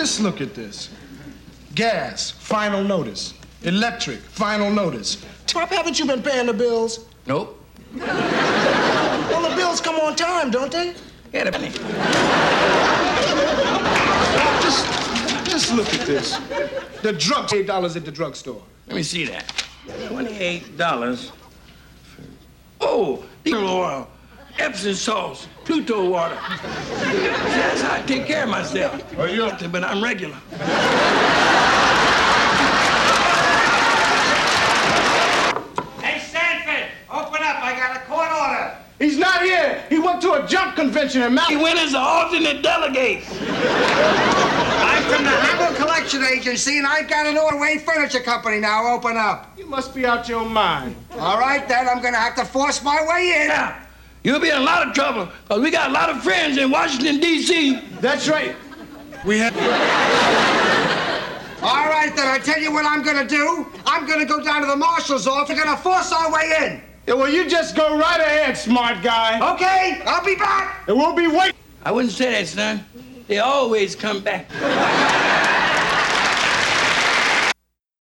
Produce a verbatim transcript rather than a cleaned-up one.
just look at this. Gas, final notice. Electric, final notice. Top, haven't you been paying the bills? Nope. Well, the bills come on time, don't they? Yeah, the money. Just, just look at this. The drug, eight dollars at the drugstore. Let me see that. Twenty-eight dollars. Oh, diesel oil, Epsom salts, Pluto water. See, that's how I take care of myself. Oh, you? But I'm regular. Hey, Sanford, open up. I got a court order. He's not here. He went to a junk convention in Mount. He went as an alternate delegate. I'm from the Hamel Collection Agency, and I've got an Ordway Furniture Company now. Open up. You must be out your mind. All right, then. I'm going to have to force my way in. Yeah, you'll be in a lot of trouble, because we got a lot of friends in Washington, D C That's right. We have... All right, then. I tell you what I'm going to do. I'm going to go down to the marshal's office. We're going to force our way in. Yeah, well, you just go right ahead, smart guy. Okay, I'll be back. And we'll be waiting. I wouldn't say that, son. They always come back.